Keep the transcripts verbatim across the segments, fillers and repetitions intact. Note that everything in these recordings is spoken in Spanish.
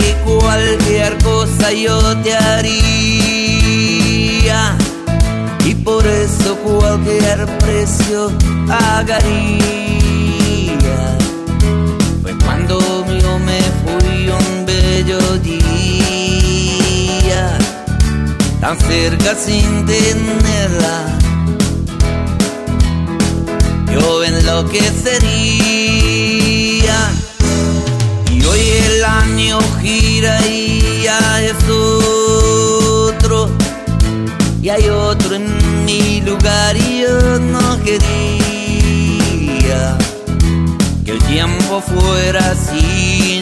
que cualquier cosa yo te haría, y por eso cualquier precio pagaría. Fue cuando yo me fui un bello día, tan cerca sin tenerla, yo enloquecería. Y hoy el año gira y ya es otro, y hay otro en mi lugar, y yo no quería que el tiempo fuera así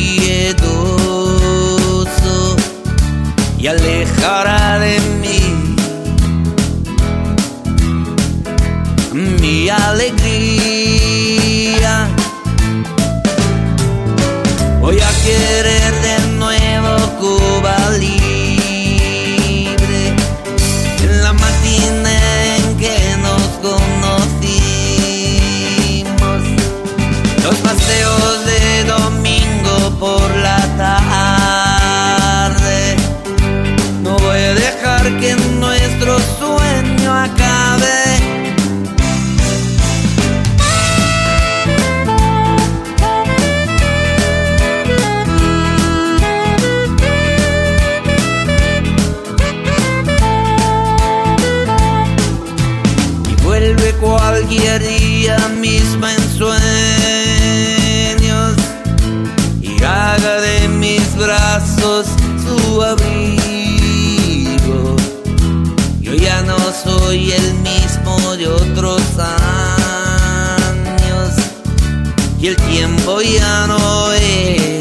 impiedoso y alejara de mí mi alegría. Voy a querer de nuevo Cuba libre, en la mañana en que nos conocimos, los paseos de domingo por la tarde. No voy a dejar que nuestro sueño acabe. Cualquier día mismo en sueños, y haga de mis brazos su abrigo. Yo ya no soy el mismo de otros años, y el tiempo ya no es